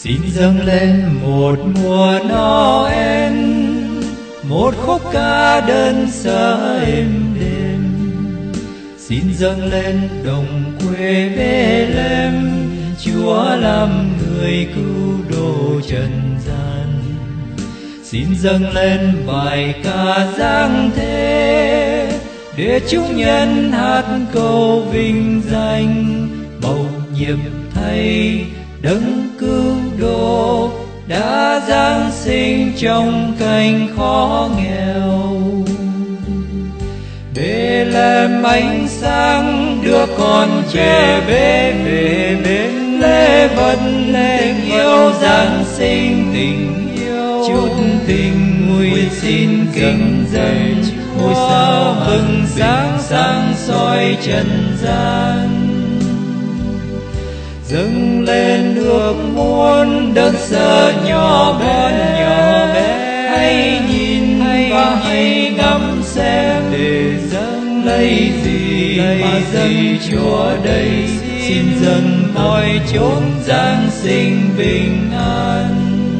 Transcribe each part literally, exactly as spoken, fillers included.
Xin dâng lên một mùa Noel, một khúc ca đơn sơ êm đềm. Xin dâng lên đồng quê Bethlehem, Chúa làm người cứu độ trần gian. Xin dâng lên bài ca giáng thế, để chúng nhân hát câu vinh danh. Bầu nhiệm thay đấng cứu độ đã giáng sinh trong cảnh khó nghèo. Bethlehem ánh sáng đưa con trẻ bé về bên lễ vật tình yêu giáng sinh. Tình yêu chút tình mùi xin kính dâng, ngôi sao bừng sáng sáng soi trần gian. Dâng lên ước muốn đơn sơ nhỏ bé, nhỏ bé hãy nhìn và hãy ngắm xem, để dâng lấy gì mà dâng Chúa đây. Xin dâng mọi chốn giáng sinh bình an.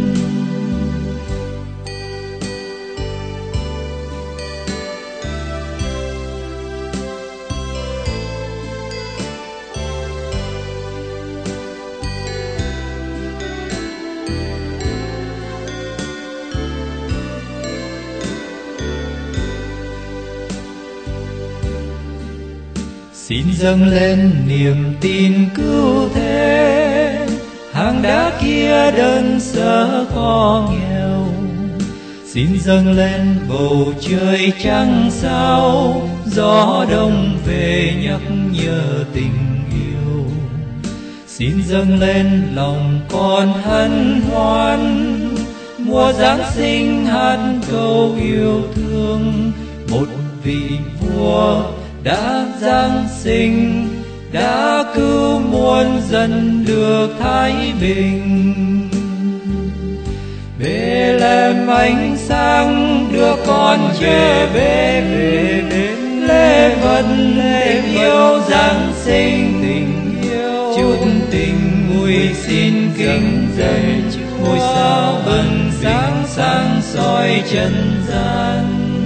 Xin dâng lên niềm tin cứu thế, hang đá kia đơn sơ khó nghèo. Xin dâng lên bầu trời trăng sao, gió đông về nhắc nhở tình yêu. Xin dâng lên lòng con hân hoan, mùa Giáng sinh hát câu yêu thương. Một vị vua đã giáng sinh, đã cứu muôn dân được thái bình. Bethlehem ánh sáng đưa con trẻ bé về bên lễ vật tình yêu giáng sinh. Tình yêu chút tình mùi xin kính dâng, ngôi sao bừng sáng sáng soi trần gian.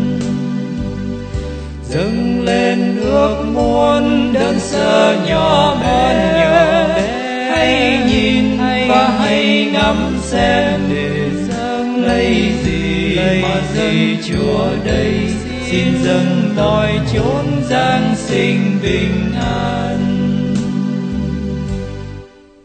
Dâng lên ước muốn đơn sơ nhỏ bé, nhỏ bé hãy nhìn và hãy ngắm xem, để dâng lấy gì mà dâng Chúa đây. Xin dâng mọi chốn giáng sinh bình